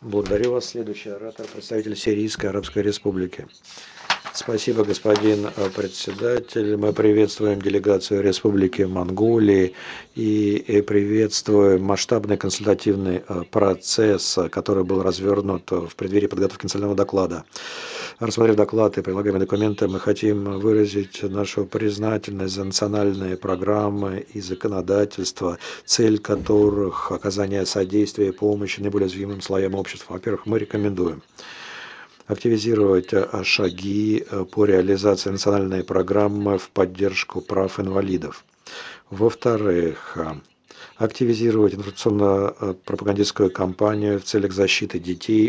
Благодарю вас. Следующий оратор, представитель Сирийской Арабской Республики. Спасибо, господин председатель. Мы приветствуем делегацию Республики Монголии и приветствуем масштабный консультативный процесс, который был развернут в преддверии подготовки национального доклада. Рассмотрев доклад и прилагаемые документы, мы хотим выразить нашу признательность за национальные программы и законодательства, цель которых – оказание содействия и помощи наиболее уязвимым слоям общества. Во-первых, мы рекомендуем активизировать шаги по реализации национальной программы в поддержку прав инвалидов. Во-вторых, активизировать информационно-пропагандистскую кампанию в целях защиты детей